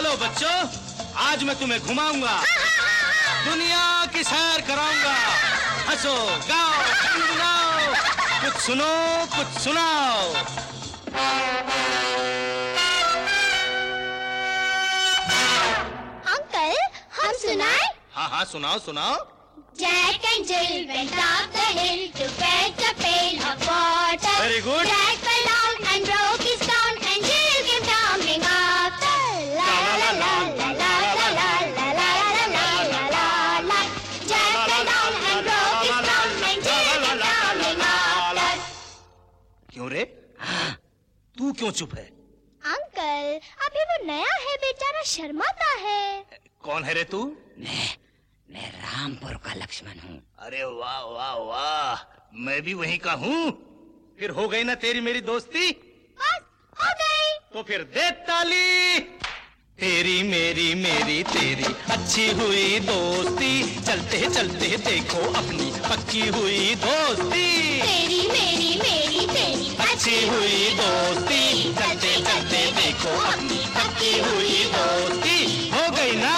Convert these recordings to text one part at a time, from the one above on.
चलो बच्चों, आज मैं तुम्हें घुमाऊंगा, दुनिया की सैर कराऊंगा। हंसो, गाओ, गुनगुनाओ, कुछ सुनो, कुछ सुनाओ। अंकल, हम सुनाए? हाँ हाँ, सुनाओ सुनाओ। Jack and Jill went up the hill to fetch a pail of water. Very good. Jack fell down and broke his crown, and Jill came tumbling after. La la la la la la la la la la la la la la. Jack fell down and broke his crown, and Jill came tumbling after. क्यों रे? तू क्यों चुप है? Uncle, अभी वो नया है, बेचारा शर्माता है। कौन है रे तू? मैं रामपुर का लक्ष्मण हूँ। अरे वाह वाह वाह, मैं भी वहीं का हूँ। फिर हो गई ना तेरी मेरी दोस्ती? बस हो गई। तो फिर दे ताली। तेरी मेरी मेरी तेरी अच्छी हुई दोस्ती, चलते चलते देखो अपनी पक्की हुई दोस्ती। तेरी मेरी मेरी तेरी अच्छी हुई दोस्ती, चलते चलते देखो अपनी पक्की हुई दोस्ती। हो गई ना?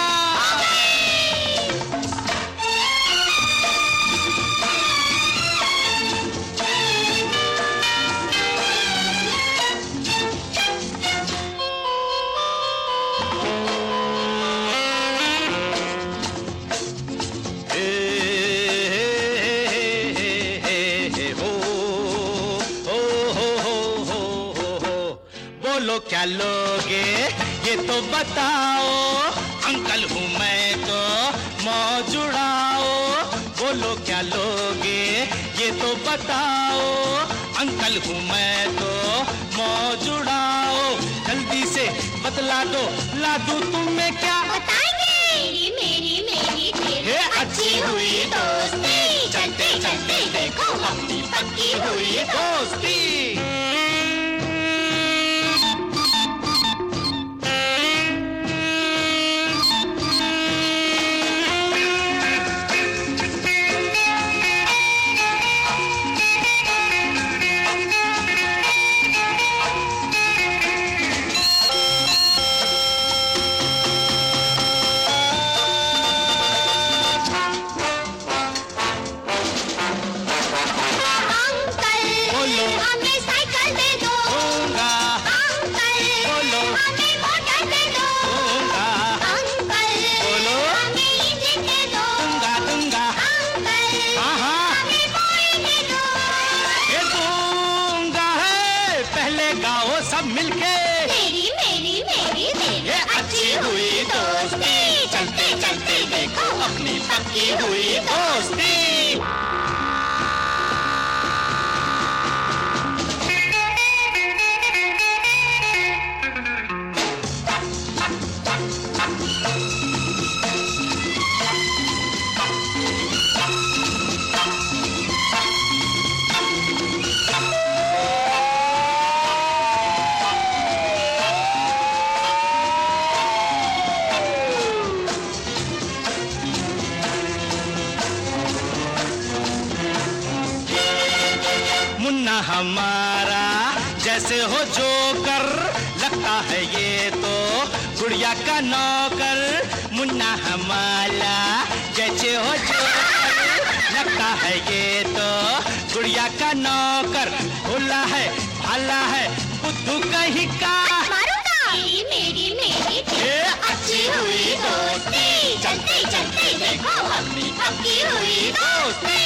बोलो क्या लोगे ये तो बताओ, अंकल हूँ मैं तो मौज उड़ाओ। बोलो क्या लोगे ये तो बताओ, अंकल हूँ मैं तो मौज उड़ाओ। जल्दी से बतला दो, ला दूं तुम्हें क्या? बताएंगे। तेरी मेरी मेरी तेरी अच्छी हुई दोस्ती, चलते चलते देखो अपनी पक्की हुई दोस्ती। हमें साइकिल दे दो। अंकल, बोलो। हमें मोटर दे दो। अंकल, हमें इंजन दे दो। दूंगा। अंकल, हाँ। हमें बोरी दे दो। ये दूंगा है, पहले गाओ सब मिलके। तेरी मेरी मेरी तेरी ये अच्छी हुई दोस्ती, चलते चलते देखो अपनी पक्की हुई दोस्ती। मुन्ना हमारा जैसे हो जोकर, लगता है ये तो गुड़िया का नौकर। मुन्ना हमारा जैसे हो जोकर, लगता है ये तो गुड़िया का नौकर। भोला है भाला है बुद्धू कहीं का। तेरी मेरी मेरी ये अच्छी हुई दोस्ती, चलते चलते देखो अपनी पक्की हुई दोस्ती।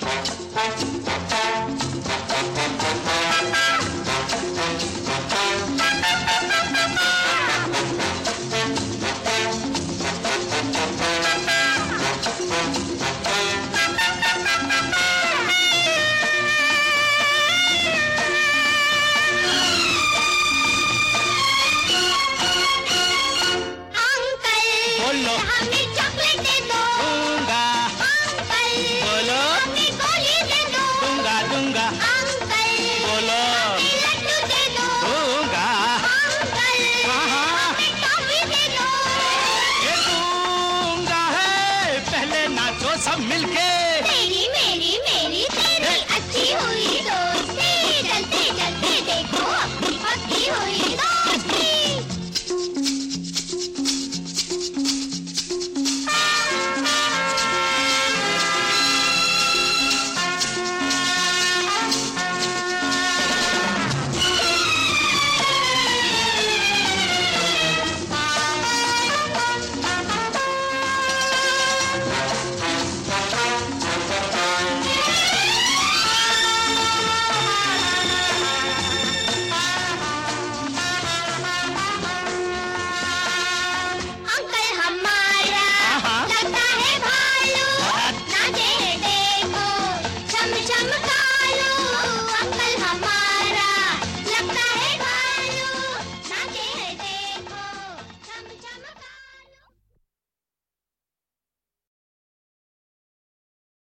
बोलो। हमें चॉकलेट दे दो। दूंगा। अंकल, बोलो। हमें गोली दे दो। दूंगा। अंकल, बोलो। हमें लड्डू दे दो। दूंगा। अंकल, हाँ। हमें टॉफी दे दो। ये दूंगा है, पहले नाचो सब मिलके। तेरी मेरी मेरी तेरी अच्छी हुई दोस्ती।